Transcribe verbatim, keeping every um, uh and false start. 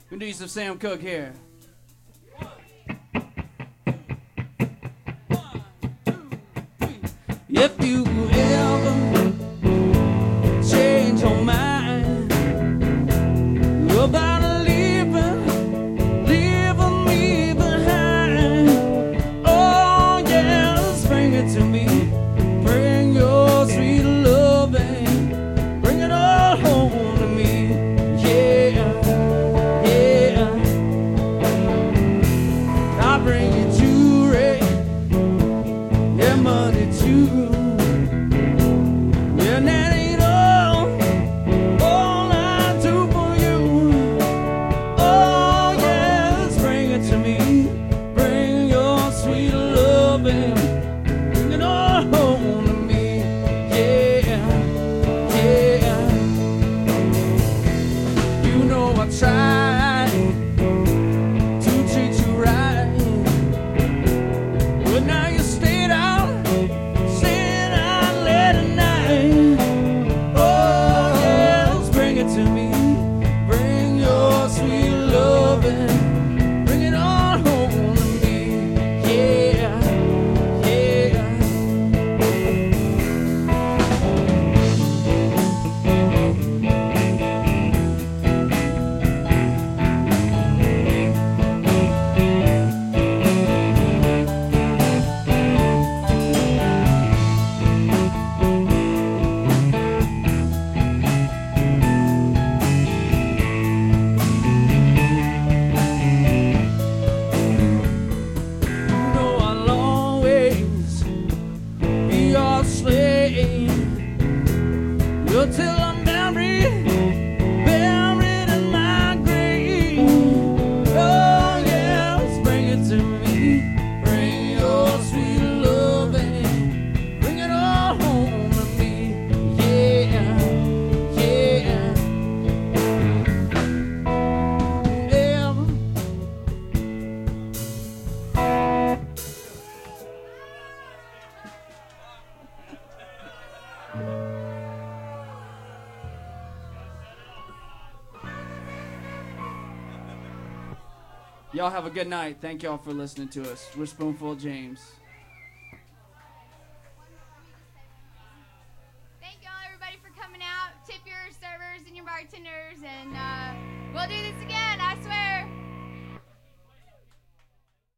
We're gonna do some Sam Cooke here. If you ever change your mind about leaving, leaving me behind, oh yeah, just bring it to me. Bring your sweet loving, bring it all home to me. Yeah, yeah. I'll bring you jewelry, yeah, money too. Till I'm buried, buried in my grave. Oh yeah, just bring it to me. Bring your sweet loving, bring it all home to me. Yeah, yeah, yeah. Y'all have a good night. Thank y'all for listening to us. We're Spoonful of James. Thank y'all, everybody, for coming out. Tip your servers and your bartenders, and uh, we'll do this again, I swear.